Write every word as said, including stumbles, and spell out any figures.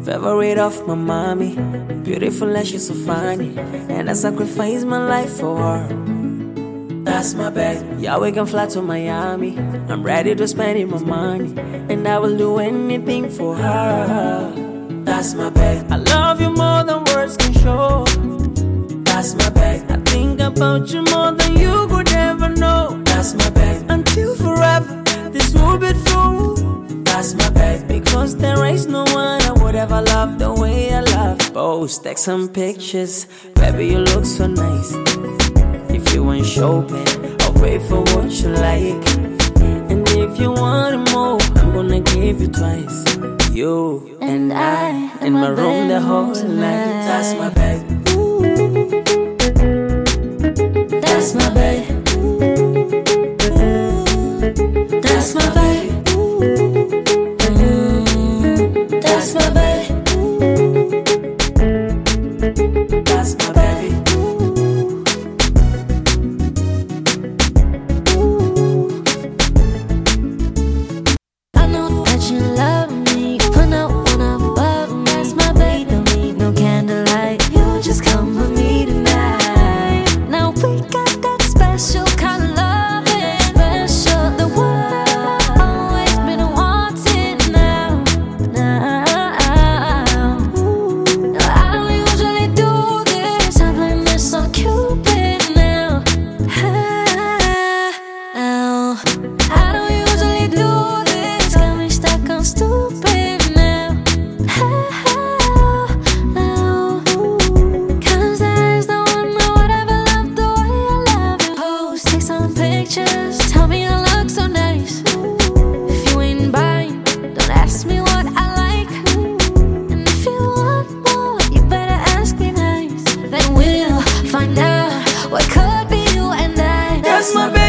favorite of my mommy. Beautiful and she's so funny, and I sacrifice my life for her. That's my bag. Yeah, we can fly to Miami. I'm ready to spend my money, and I will do anything for her. That's my bag. I love you more than words can show. That's my bag. I think about you more than you could ever know. That's my bag. Until forever, this will be true. That's my bag. Because there is no one I would ever love the way I love. Post, take some pictures. Baby, you look so nice. If you ain't shopping, I'll pay for what you like. And if you want more, I'm gonna give you twice. You and I in my room the whole night. That's my bag. That's my bag. That's my bag. That's my baby. That's my baby. I know that you love me. Put no one above me. That's my baby. Don't need no candlelight. You just come with me tonight. Now we got that special kind of love. Special, the one I've always been wanting now. Now. Tell me I look so nice. If you ain't buying, don't ask me what I like. And if you want more, you better ask me nice. Then we'll find out what could be you and I. That's my baby.